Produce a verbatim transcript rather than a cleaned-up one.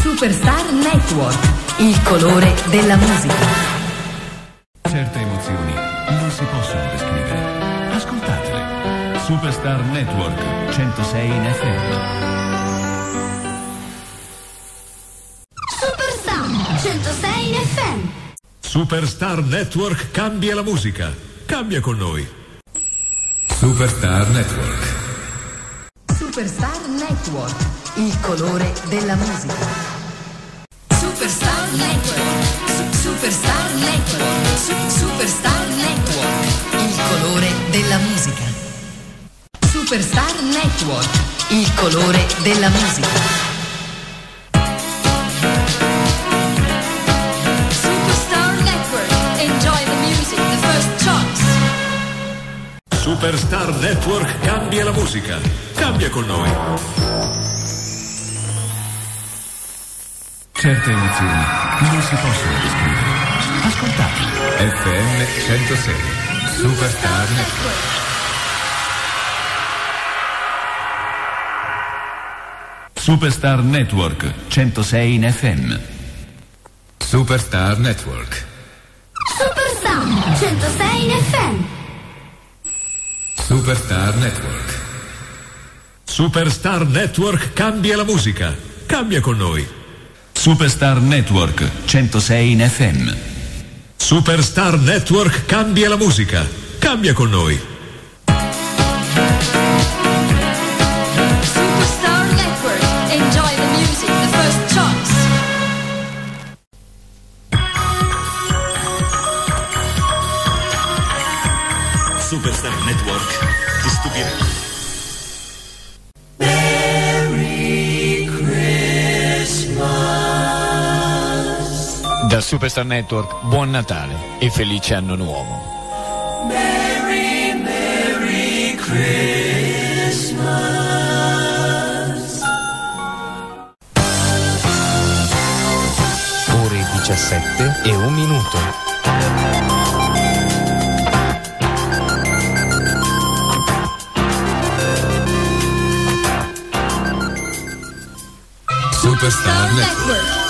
Superstar Network, il colore della musica. Certe emozioni non si possono descrivere. Ascoltatele. Superstar Network centosei in F M. Superstar centosei in F M. Superstar Network cambia la musica. Cambia con noi. Superstar Network. Superstar Network, il colore della musica. Superstar Network. Su- Superstar Network. Su- Superstar Network, il colore della musica. Superstar Network, il colore della musica. Superstar Network, enjoy the music, the first choice. Superstar Network cambia la musica. Cambia con noi. Certe emozioni non si possono descrivere. Ascoltatele. F M centosei. Superstar Network. Superstar Network centosei in F M. Superstar Network. Superstar centosei in F M. Superstar Network. Superstar Network cambia la musica. Cambia con noi. Superstar Network centosei in F M. Superstar Network cambia la musica. Cambia con noi. Superstar Network, enjoy the music, the first choice. Superstar Network ti stupirà. Da Superstar Network, buon Natale e felice anno nuovo. Merry, Merry Christmas. Ore diciassette e un minuto. Superstar Network.